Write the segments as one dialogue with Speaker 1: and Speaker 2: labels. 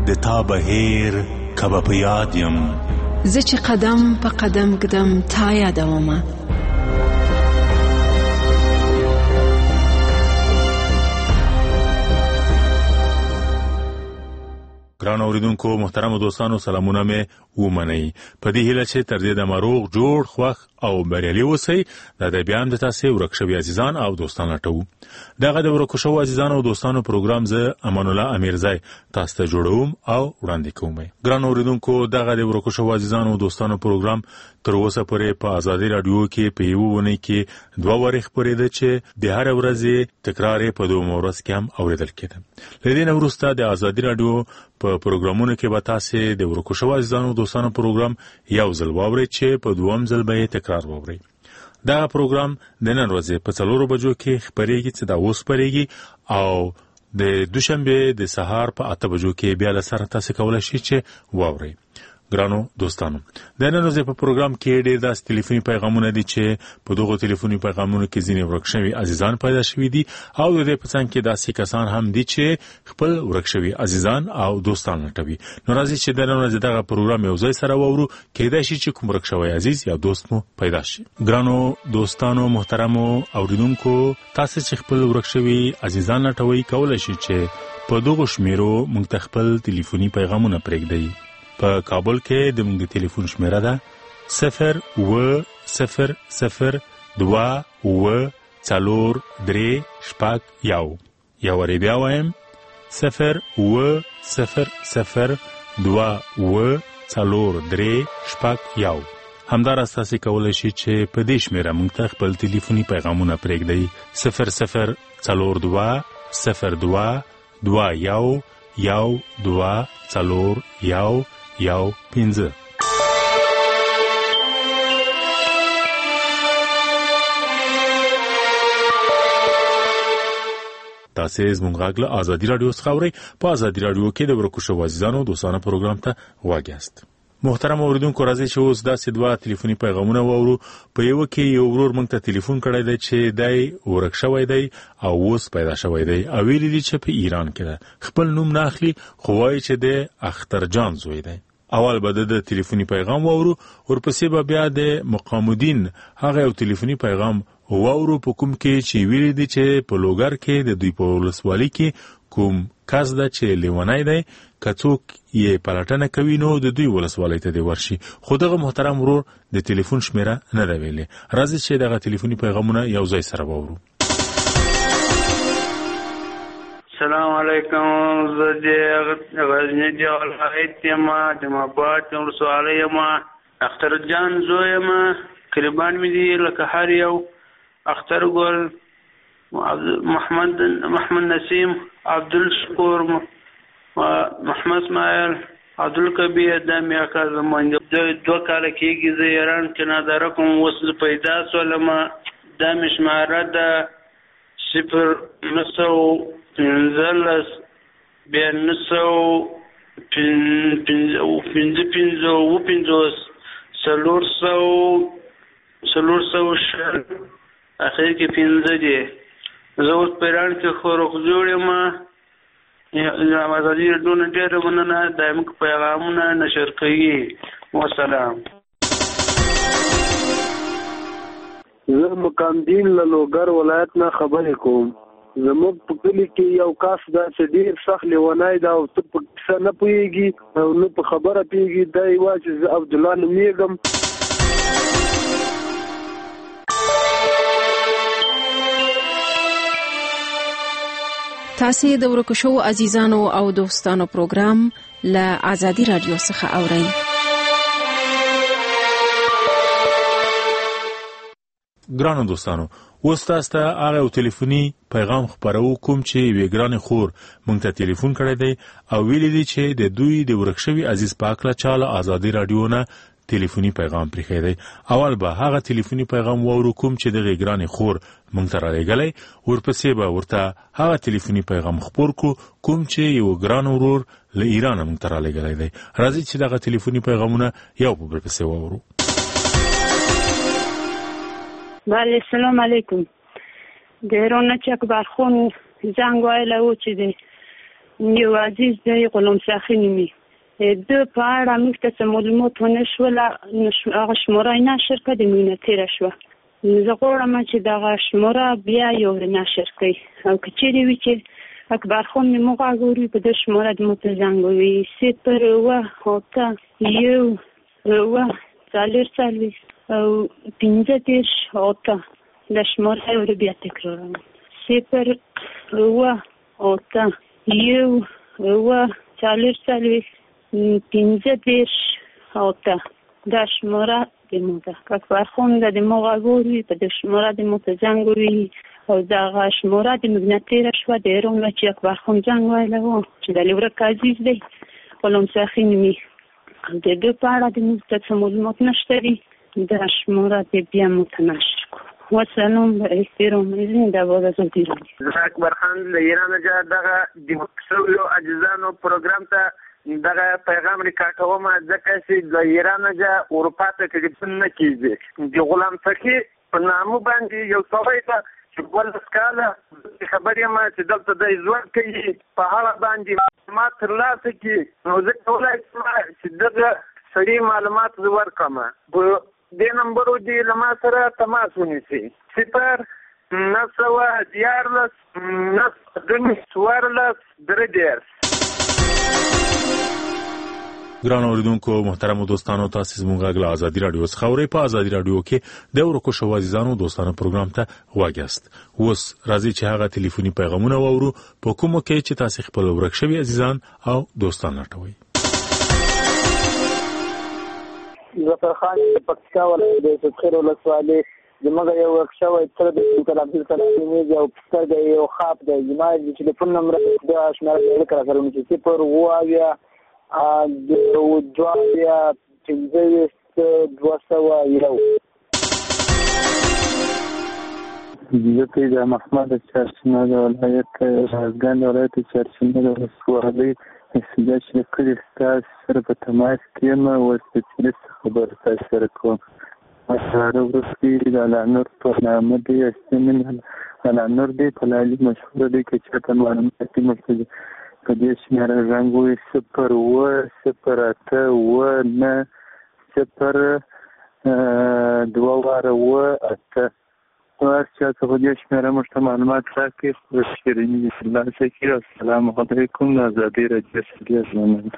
Speaker 1: د تا بهیر کبه په یاد یم
Speaker 2: زه چې قدم په قدم ږدم تا یادومه
Speaker 3: ګران اوریدونکو محترم دوستانو سلامونه مې ومنئ په دې هیله چې تر دې د مروغ جوړ خوښ او بریالي اوسئ دا د بیان د تاسو ورک شوی عزیزان او دوستان لټو دغه د ورک شوی عزیزان او دوستانو پروګرام زه امان الله امیرزای تاسو ته جوړوم او وړاندې کوم ګران اوریدونکو دغه د ورک شوی عزیزان او دوستانو پروګرام تر اوسه پورې په آزادي رادیو کې په یو ونه کې 2 وارې خبرېده چې د هر ورځې تکرار په 2 ورځ کې هم اوریدل کېده لدین وروسته د آزادي رادیو په پروګرامونو کې به تاسو د ورکو شوی عزیزانو دوستانو پروګرام یو ځل واورئ چې په 2م ځل به تکرار واورئ دا پروګرام د نن ورځې په 4 بجو کې خبرېږي چې دا اوس خبرېږي او د دوشنبه د سهار په 8 بجو کې بیا له سره تاسو کولای شئ چې واورئ ګرانو دوستانو د نن ورځې په پروګرام کې ډېر داس ټلیفوني پیغامونه دي چې په دغه ټلیفوني پیغامونو کې ځینې ورکشوي عزیزان پیدا شوي دي او د دې په څنګ کې داسې کسان هم دي چې خپل ورکشوي عزیزان او دوستان لټوي نو راځي چې د نن ورځې دغه پروګرام یو ځای سره وورو کېدای شي چې کوم ورکشوي عزیز یا دوست مو پیدا شي ګرانو دوستانو محترمو اوریدونکو تاسو چې خپل ورکشوي عزیزان لټوي کولای شي چې په دغه شمیرو موږ خپل ټلیفوني پیغامونه پرېږدئ په کابل کې د موږ ټلیفون شمیره ده 0200243 یا ورې بیا وایم 0200243 همدار اساسي کولای شي چې په دې شمیره موږ خپل ټلیفوني پیغامونه پرېږدئ 0022221 15 تاسو زموږ غږ آزادي رادیو څخه اورئ په آزادي رادیو کې د ورکو شوی عزیزانو دوستانو پروګرام ته واګیاست محترم اوریدونکو راځي چې اوس داسې 2 ټلیفوني پیغامونه وورو په یو کې یو ورور موږ ته ټلیفون کړی دی چې دای ورک شوی دی او اوس پیدا شوی دی او ویل دي چې په ایران کې ده خپل نوم نه اخلي خو وایي چې د اخترجان زوی دی اول به د ټلیفوني پیغام وورو ورپسې به بیا د مقامدین هغه یو ټلیفوني پیغام وورو په کوم کې چې ویل دي چې په لوګر کې د دوی په ولسوالۍ کې کوم کس ده چې لیونای دی کڅوک یې پلټنه کوي نو د دوی ولسوالۍ ته دی ورشي خو دغه محترم ورور د ټلیفون شمیره نه دی ویلې راځي چې دغه ټلیفوني پیغامونه یو ځای سره وورو
Speaker 4: السلام علیکم زه غزنی ولایت یم د مبات ولسوالۍ یم اخترجان زوی یم قربان مې دي لکه هر یو اختر ګل محمد نسیم عبدالشکور محمد اسماعیل عبدالکبیر د میاکا زمان 2 کاله کېږي زه ایران کې نادره کوم اوس پیدا سولم دا مشماره ده 09055 اخر کې 15 دي زه اوس پیران کې خورخ جوړم آزادي رادیو نه ډېر مننه دایمي پیغامونه نشر کوي والسلام
Speaker 5: زه مقامدین له لوګر ولایت نه خبرې کوم زموږ په کلي کې یو کس دا چې ډېر سخت لیونی دا او ته په کیسه نه پوهېږي او نه په خبره پوهېږي دا یې وایي چې زه عبدالله نومېږم
Speaker 2: تاسو د ورکو شوی عزیزانو او دوستانو پروګرام له آزادي رادیو څخه اورئ
Speaker 3: ګرانو دوستانو اوس تاسو ته هغه ټلیفوني پیغام خبرو کوم چې وی ګران خور مونږ ته ټلیفون کړی دی او ویل دي چې د دوی د ورکشوي عزیز پاک له چاله آزادي رادیو نه ټلیفوني پیغام پرې دی اول به هغه ټلیفوني پیغام وورو کوم چې د ګران خور مونږ ته راغلی ورپسې به ورته هغه ټلیفوني پیغام خبر کوم چې یو ګران ورور له ایران مونږ ته راغلی دی راځي چې دغه ټلیفوني پیغامونه یو په بل پسې وورو
Speaker 6: بله السلام علیکم د ایران چې اکبر خان زنگ وایله و چې د یو عزیز دی غلام ساخي نومي د په اړه موږ ته معلومات ونه شول، هغه شماره نشر کړه د مینه تیره شوه. زه غواړم چې دغه شماره بیا یو نشر کړي او که چیرې وي چې اکبر خان مې موږ غواړو په دې شماره د مو ته زنګ ووهي 0 او 15 8 د شماره یې بیا تکراروم 0 8 15 8 دا شماره د مو ده. اکبر خان د مو غواړي په دې شماره د مو ته زنګ ووهي او دغه شماره د مینه تیره شوه د روم چې اکبر خان زنګ ویلی و چې د لیورک عزیز دی غلام ساخي نومي. د دې په اړه د موږ ته معلومات نشته دي. دا شماره د بیا متنشر کړو. والسلام و احترام زنده باد ازادي رادیو.
Speaker 5: اکبر خان له ایران څخه دغه د مکسویو اجزانو پروګرام ته دغه پیغام ریکارډوم ځکه چې د ایران څخه اروپا ته ټلیفون نه کیږي. د غلام ساخي په نامه باندې یو سړی ته ولس کاله خبرې ما چې دلته د ژوند کوي په هغه باندې معلومات ترلاسه کړي، نو زه کولی شم چې دغه سړي معلومات ورکړم. په دې نمبرو دې له ما سره تماس ونیسي 0 914
Speaker 3: ګران اوریدونکو محترم دوستانو، تاسو زموږ غږ له ازادي رادیو څخه اورئ. په ازادي رادیو کې د ورکو شو عزیزانو دوستانو پروګرام ته غوږ یاست. اوس راځي چې هغه ټلیفوني پیغامونه واورو په کومو کې چې تاسو خپل ورک شوی عزیزان او دوستان لټوي.
Speaker 7: ظفر خان پکتیا ولایت د خیر ولسوالۍ زموږ یو ورکشاوی تر د ډاکټر عبدالسلام میز او پستر د یو خاپ د جماعت د ټلیفون نمبر د آشنا لیکل سره چې 0 د دوه 201
Speaker 8: زه د محمد چرچنه د ولایت رازګان ولایت چرچنه د ولسوالۍ استجاج لکړي تاسو سره په تماس کې ما وسپیشلیست خبر تاسو سره کوم. مشهور ورسي د علانور په نامه دی استمن علانور دی په لالي مشهور دی چې په معلومات کې مرتضی په دې شمېره رنګوي 0 2 چې څه په دې شمېره موږ ته معلومات راکړي. شیریني الله شکر. السلام علیکم. ازادي رادیو سره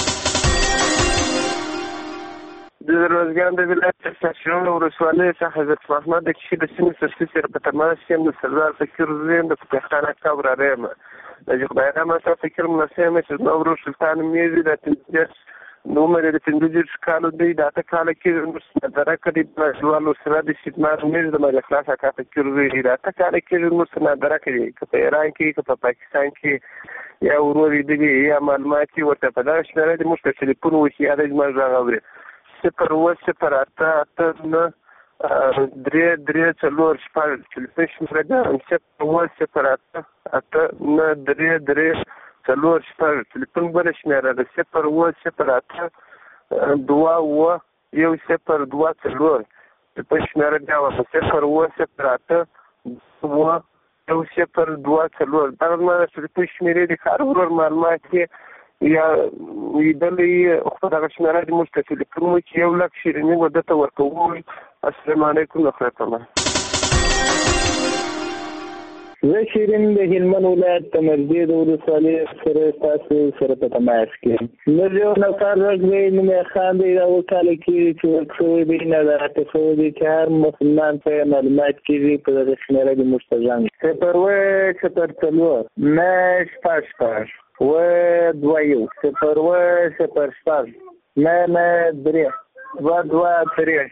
Speaker 5: د روزګان د ولایت سرچینو ولسوالۍ څخه حضرت محمد د کشي د سیمې سرسي سره په تماس یم. د سردار فکر زین د پښتانه کابر ریم د خدای رحمت فکر مناسب چې نو ورو سلطان میزي د تنجس نومر د 15 کالو دی د اته کال کې درکړي په ژوالو سره د سیدمار میز د مخلاص کا فکر زی د اته کال کې مرسته درکړي په ایران کې په پاکستان کې یا وروري دی یا معلومات ورته په داش نه د مستقلی په وشي د جمع غوړي 0 3 څلور شپږ تلفزیون مرګه 0 څلور شپږ تلیفون بل شمیره د 0 2 یو 0 2 څلور په شمیره دا و 0 یو 0 2 څلور دا ما په شمیره د کار ورور معلومات یا ویدلې خو دا شمیره د مستقلی په مو کې یو لک شیرینی ودته ورکوي. السلام علیکم ورحمت الله.
Speaker 7: زه شیرین د هلمند ولایت تمرزی د ولسوالۍ سره تاسو سره په تماس کې نو یو نفر راغلی نو مې خان دی دا وکاله کې چې څو دی نه راته څو دی چې هر مسلمان په معلومات کې په دغه شمیره د مستجان 0 څلور مش پاشپاش و 2 0 نه 3 2 3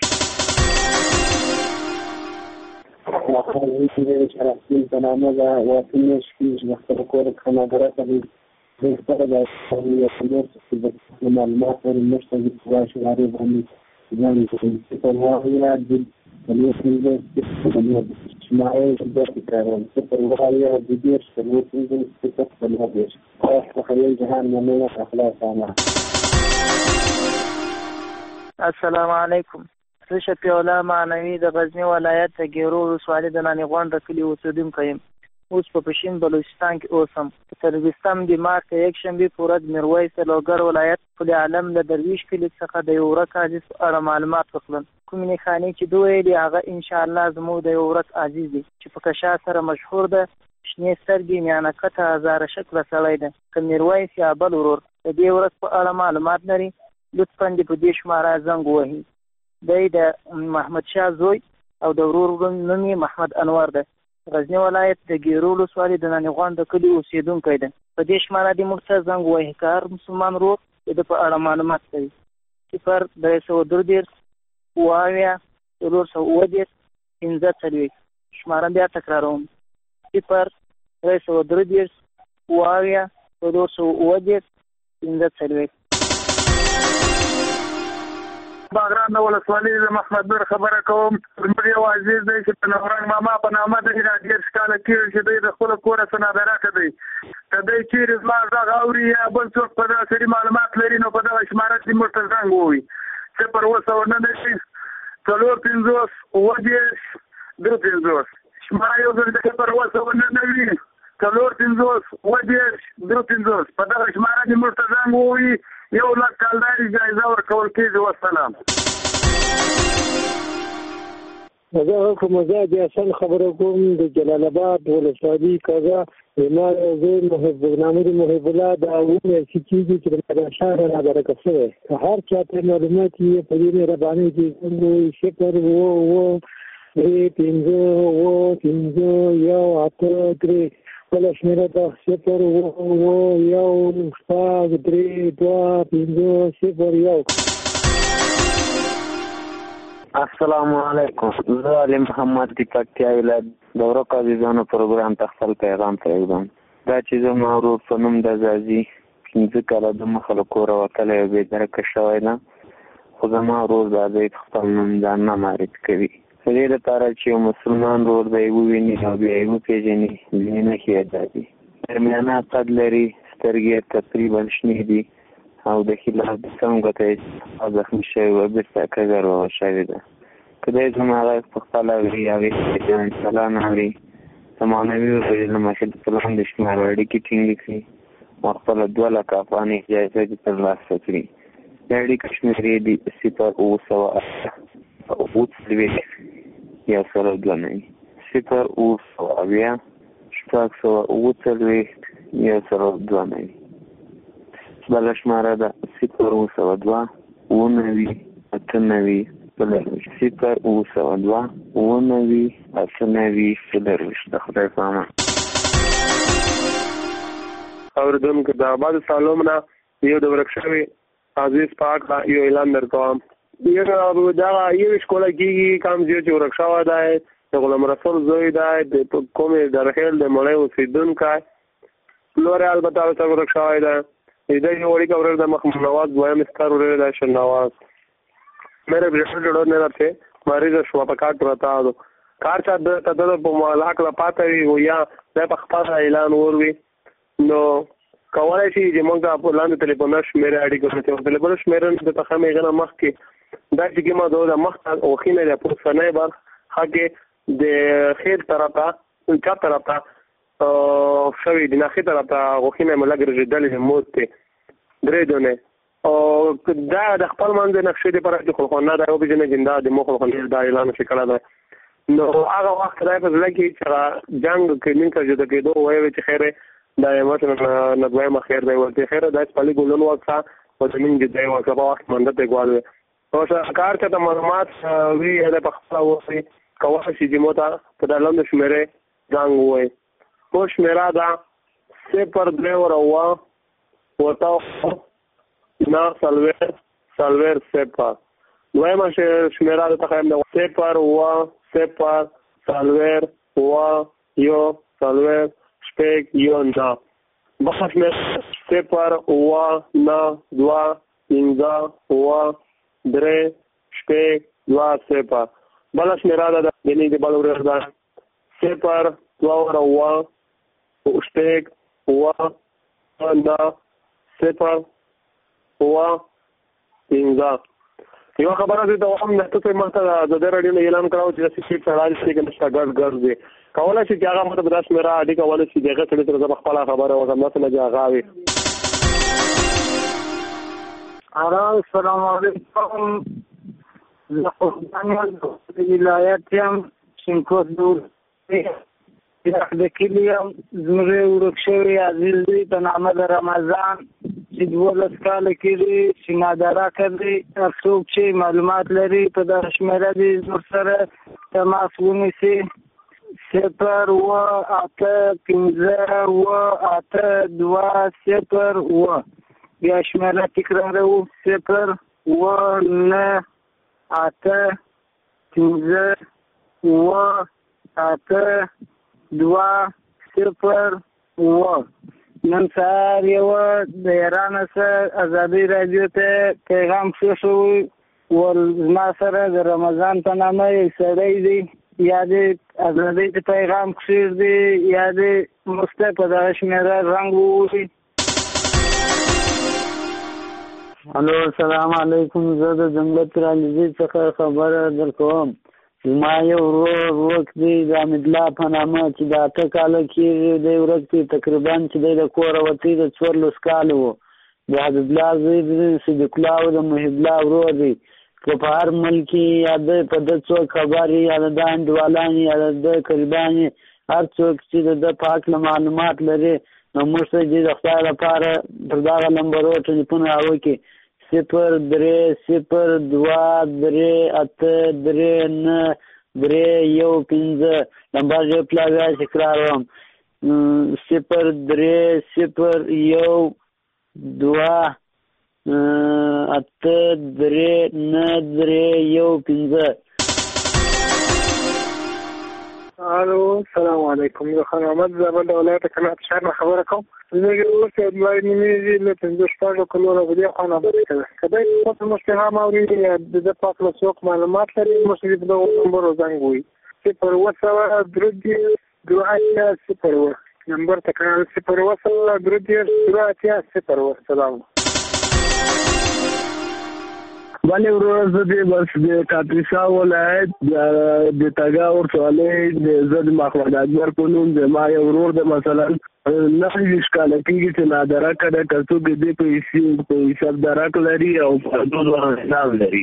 Speaker 9: وخرجت شرحتين تنامل وفيش فيش نختار كورة كما قرأت بيختار الحرية كلها في المعلومات والمشتغل الواش العريض عن ذلك الواقعية جد الوصول اجتماعي جدا كارون سفر الواقعية بدير الوصول سفر الواقعية تخيل جهان ممينة أخلاق عامة.
Speaker 10: السلام علیکم. زه شفیع الله معنوي د غزنی ولایت د ګیرو ولسوالۍ د نانی غونډه کلي اوسیدونکی یم. اوس په پشین بلوچستان کې اوسم. په 23 مارچ یکشنبه په ورځ میرویس لوګر ولایت پل عالم د درویش کلي څخه د یو ورځ عاجز په اړه معلومات وکړل. کومې خانې چې دوی دی هغه ان شاء الله زموږ د یو ورځ عاجز دي چې په کشا سره مشهور ده. شنې سترګې میانه کته هزاره شکله سړی ده. که میرویس یا بل ورور د دې ورځ په اړه معلومات لري لطفا دې په دې شماره زنګ ووهي. دی د محمد شاه زوی او د ورور نوم یې محمد انور ده. غزنی ولایت د ګیرو ولسوالۍ د نانیغوان د کلي اوسېدونکی ده. په دې شماره دې موږ ته زنګ ووهي که هر مسلمان ورور د په اړه معلومات کوي. 0 330 15 شماره بیا تکراروم 0 330 15
Speaker 11: باغران د ولسوالۍ د محمد نور خبره کوم. زموږ یو عزیز دی چې په نورنګ ماما په نامه دی را ډېر کاله کېږي چې دی د خپل کوره څه نادراکه دی. که دی چیرې زما غږ اوري یا بل څوک په دغه سړي معلومات لري نو په دغه شماره کې موږ ته زنګ ووهي 0 شماره یو ځل د 0 په دغه شماره کې موږ ته زنګ ووهي. 1,00,000 کالداري جایزه ورکول کېږي. والسلام.
Speaker 5: زه کوم زه د حسن خبره کوم د جلال آباد ولسوالۍ کاغه ما زه محب الله د اونه چې کېږي چې د شهر نه درکسه هر چا ته معلومات یې په دې ربانې کې شکر وو 3 ولا شمیره دا 0 1
Speaker 12: السلام علیکم. زه علي محمد د پکتیا ولایت د ورک عزیزانو پروګرام ته خپل پیغام پرېږدم. دا چې زما ورور په نوم د ځاځي 15 کاله د مخه له کوره وتلی او بېدرکه شوی ده، خو زما ورور دا دی خپل نوم ځان نه معرفي کوي. په دې لپاره چې یو مسلمان ورور به یې وویني او بیا یې وپېژني ځینې نښې یې دا دي: درمیانه قد لري، سترګې تقریبا شنې دي او د ښي لاس د څنګو ته یې زخمي شوی و بېرته کږه روغه شوې ده. که دی زما غږ په خپله اوري هغې ته چلان اوري د معنوي وسایلو له مخې د پلان د شمارو اړیکې ټینګې کړي او خپله 2,00,000 افغانۍ جایزه دې ترلاسه کړي. د اړیکو شمېرې دي 0 بله شماره ده 0 2 9 8 9 د خدای په امان.
Speaker 11: اورېدونکو د آباد سالوم نه یو د ورک شوي عزیز پاک یو اعلان درکوم. دغه یو شکوله کېږي کم زیات چې ورک شوی دی د غلام رسول زوی دی د کومې درخیل د مړی اوسېدونکی پلور یې البته ورته ورک شوی دی. د یو وړوکی ورور د محمد نواز دویم ستر ورور دی شهنواز. میرے بریسر جوړو نه راته مریض شو په کار پرتا دو کار چا د تدل په ملاک لا پاتې وي یا د په خپل اعلان وروي نو کولای شي چې موږ په لاندې ټلیفون شمیره اړیکه کوو. ټلیفون شمیره د تخمه غنه مخ کې دا چې ما دوه مخ او خینه د پوسنه بار هغه د خیر طرفه کا طرفه شوی د نخې طرفه غوښینه ملګری جدل موت درې دونه او دا د خپل منځ نقشې د پرې خلخونه دا یو بجنه جندا د مخ خلخونه دا اعلان شکل ده. نو هغه وخت راځي په لکه چې جنگ کمین کا جوړ کېدو وایي چې خیره دا مثلا نګوي مخیر دی ورته خیره د خپل ګولون وکړه او د من دې دی وکړه په وخت منډه ته غواړي او کار ته د معلومات وی د پخپله وسی کوه چې د موټر په دلند شمیره جنگ وای او شمیره دا 0 ورته نا سالویر سپا دویمه شمیره د تخیم ده 0 سالویر یو سالویر شپیک یو نا بخش شمیره 0 نا 2 3 شپیک 2 سپا بله شمیره ده یعنی د بل ورور ده 0 شپیک نا 0 15 یو خبره دې ته هم نه ته ماته د رادیو نه اعلان کراو چې سیټ سره چې نشته ګډ دي کولای شي چې هغه ماته د داس میرا اډي کولای شي دغه څه تر خپل خبره وکړم نه جاغاوي.
Speaker 7: السلام علیکم. زه د ولایت یم شینکوټ دور د کلیم زموږ ورک شوی عزیز دی په نامه د رمضان چې 12 کاله کېږي چې نادره کوي. هر څوک چې معلومات لري په دغه شمېره دې زموږ سره تماس ونیسي 0-8-15-8-2-0. بیا شمېره تکراروو 0-9-8-15-8-2-0. نن سهار یو د ایران سره ازادي رادیو ته پیغام شوی ول زما سره د رمضان په نامه یو سړی دی یا د ازادي ته پیغام کښیر دی یا د مسته په دغه شمېره رنګ ووهي. الو السلام علیکم. زه د جملت رانیزي څخه خبره درکوم. زما یو ورور ورک دی د حمید الله په نامه چې د 8 کاله کېږي دی ورک دی تقریبا چې دی د کوره وتی د 14 کاله و. د حبیب الله زوی دی صدیق الله او د محب الله ورور دی. که په هر ملک یا د په د څوک خبرې یا د انډوالانې یا د قریبانې هر څوک چې د پاک معلومات لري نو موږ ته د خدای لپاره پر دغه نمبرو ټلیفون راوکړي 0-3-0-2-3-8-3-9-3-1-5 نمبر یې پلاوی تکراروم 0-3-0-2-8-3-9-3-1-5.
Speaker 13: الو السلام علیکم. زه خان احمد زابل ولایت کلات شهر نه خبره کوم. زه اوس د لای نیمه له 15 کلو راغلی خو نه بده کله په مشکله ما ورې د پاک له څوک معلومات لري مشرف د نمبر زنګ وي 0-8-2-8-0 نمبر تکرار 0-8-2-8-0. سلام.
Speaker 5: بله ورځ دې بس د کاپیسا ولایت د تاګا ورسوالۍ د زد محمد اکبر په نوم د ما یو ورور د مثلا 9 کاله کېږي چې نادره کړه کڅو دې په حساب درک لري او په دوه حساب لري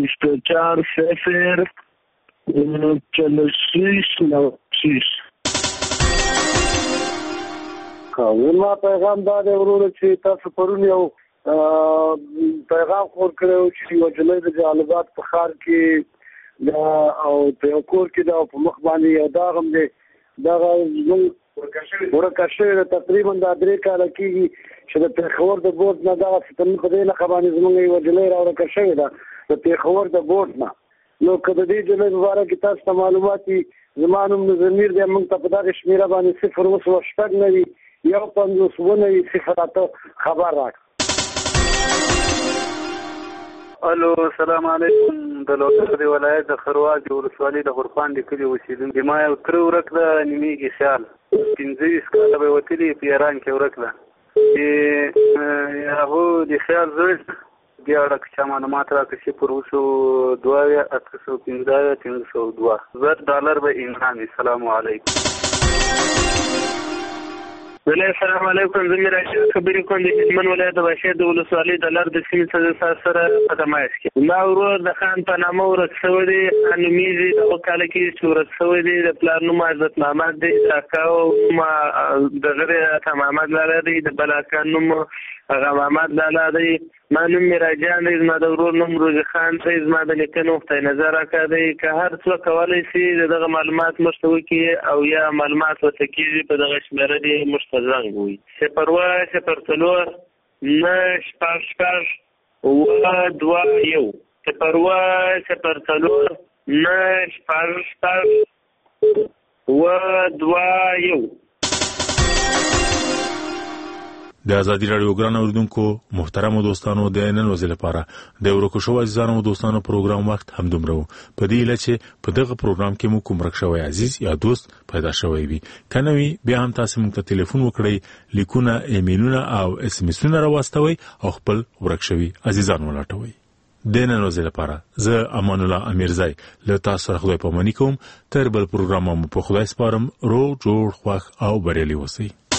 Speaker 5: 24-0-46-96.
Speaker 13: ما پیغام دا د ورور چې تاسو پرون یو پیغام خور کړو چې یو جلې د جالبات په خار کې دا او په کور کې دا په مخ باندې یو داغم دی دا ورکشه تقریبا دا 3 کاله کېږي چې د پیښور د بورډ نه دا ستنه په دې لخوا باندې زموږ یو جلې راورکشه ده د پیښور د بورډ نه نو کله دې جلې مبارک تاسو ته معلومات زمانوم زمیر دې موږ ته په دغه شمیره باندې 0 نه وي یو 50 خبر راک.
Speaker 4: الو السلام علیکم. د لوګر ولایت د خرواج ولسوالۍ د غرفان د کلی اوسیدونکو ما یو تر ورکړه نیمېږي خیال 15 کاله به وتلی په ایران کې ورکړه چې هغه د خیال زړه بیا راکړه معلومات راکړي پر اوسو 2,815,302 به انعام. السلام علیکم.
Speaker 11: السلام علیکم. زه میراشد خبرې کوم د هلمند ولایت د باشد د ولسوالۍ د لار د سیمې سره په تماس کې ما ورور د خان په نامه ورک شوی دی انمیزي د کال کې چې ورک شوی دی د پلان نوم عزت محمد دی د کاو ما د غره محمد لاله دی د بلاکان نوم هغه محمد لاله دی ما نوم میراجان دی زما د ورور نوم روز خان دی زما د لیکنو په نظر راکړی که هر څو کولای شي دغه معلومات مشتوي کی او یا معلومات وتکیږي په دغه شمېره دی مشتزنګ وي 0-8-2-9-8-2-1.
Speaker 3: د ازادي رادیو ګران اوریدونکو محترم دوستانو د نن ورځې لپاره د ورکو شو عزیزانو دوستانو پروګرام وخت هم دومره په دې لچ په دغه پروګرام کې مو کوم رښتوي عزیز یا دوست پیدا شوی وي کنوي بیا هم تاسو موږ ته ټلیفون وکړئ لیکونه ایمیلونه او اس ام اسونه راوستوي او خپل ورکشوي عزیزان ولټوي. د نن ورځې لپاره زه امان الله امیرزای له تاسو سره خدای پاماني کوم. تر بل پروګرام مو په خدای سپارم. روغ جوړ خوښ او بریالي اوسئ.